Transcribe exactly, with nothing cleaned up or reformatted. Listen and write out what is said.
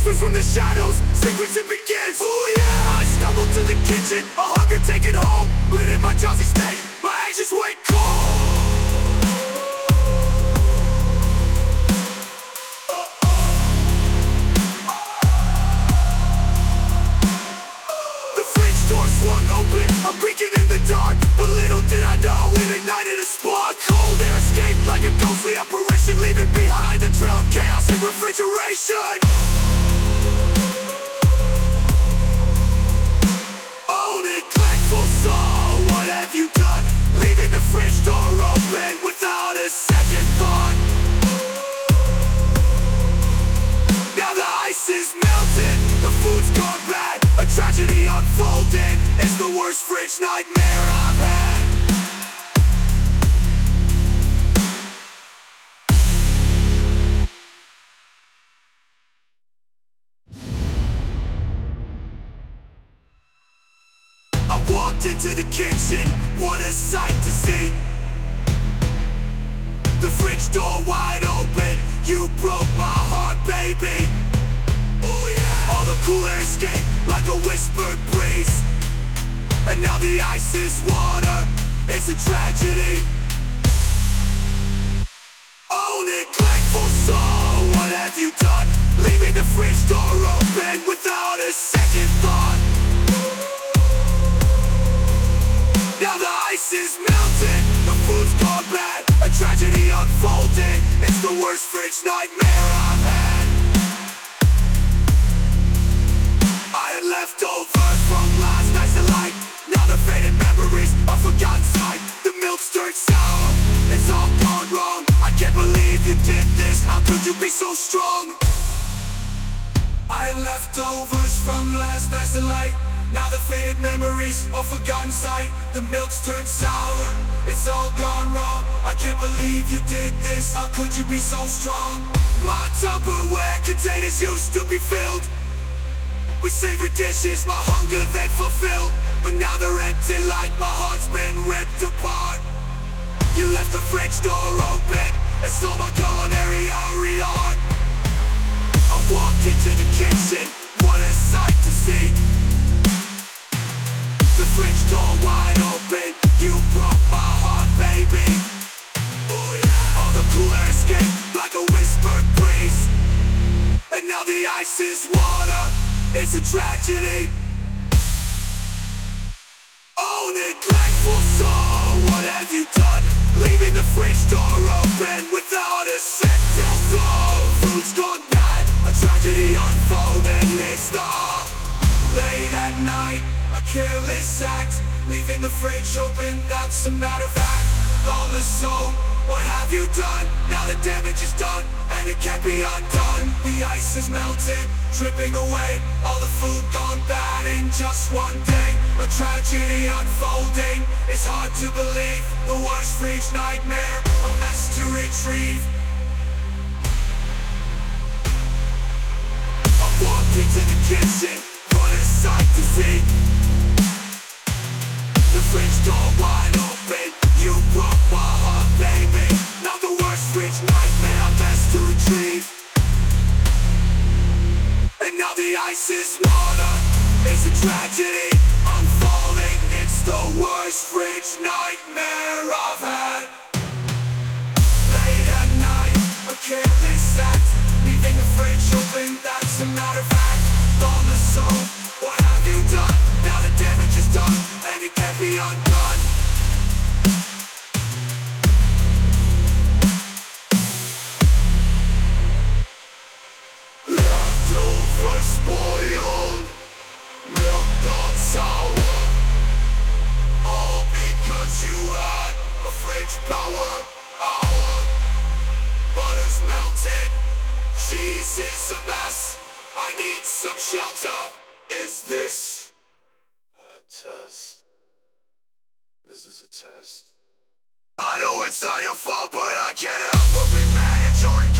Whispers from the shadows, secrets it begins. Oh yeah, I stumble to the kitchen, a hunger taken home. Lit in my drowsy state, my anxious wait cold. The fridge door swung open, I'm reeking in the dark. But little did I know, it ignited a spark. Cold air escaped like a ghostly apparition, leaving behind a trail of chaos and refrigeration. Oh, neglectful soul, what have you done? Leaving the fridge door open without a second thought. Now the ice is melted, the food's gone bad. A tragedy unfolding, it's the worst fridge nightmare I've had. I walked into the kitchen, what a sight to see. The fridge door wide open, you broke my heart, baby. Oh yeah. All the cool air escaped like a whispered breeze. And now the ice is water, it's a tragedy. Oh, neglectful soul, what have you done? Leaving the fridge door open without a second thought. Now the ice is melted, the food's gone bad. A tragedy unfolding, it's the worst fridge nightmare I've had. I had leftovers from last night's delight. Now the faded memories are forgotten sight. The milk's turned sour, it's all gone wrong. I can't believe you did this, how could you be so strong? I had leftovers from last night's delight. Now the faded memories are forgotten sight. The milk's turned sour, it's all gone wrong. I can't believe you did this, how could you be so strong? My Tupperware containers used to be filled with savory dishes, my hunger then fulfilled. But now they're empty like my heart's been ripped apart. You left the fridge door open and stole my culinary art. I walked into the kitchen, what a sight to see. The fridge door wide open, you broke my heart, baby. Oh yeah. All the cool air escaped like a whispered breeze. And now the ice is water, it's a tragedy. Oh, neglectful soul, what have you done? Leaving the fridge door open without a second thought. Food's gone bad, a tragedy unfolding. It's the late at night, a careless act, leaving the fridge open, that's a matter of fact. All the soul, what have you done? Now the damage is done, and it can't be undone. The ice is melted, dripping away. All the food gone bad in just one day. A tragedy unfolding, it's hard to believe. The worst fridge nightmare, a mess to retrieve. I walked into the kitchen, what a sight to see. The fridge door wide open, you broke my heart, baby. Now the worst fridge nightmare, a mess to retrieve. And now the ice is water, it's a tragedy unfolding. It's the worst fridge nightmare I've had. Late at night, a careless act, leaving the fridge open, that's a matter of fact. On the soul, what have you done? Now the damage is done, and it can't be undone. Leftovers spoiled, milk gone sour. All because you had a fridge power hour. Butter's melted, cheese is a mess. I need some shelter. Is this a test? This is a test. I know it's not your fault, but I can't help but be mad at your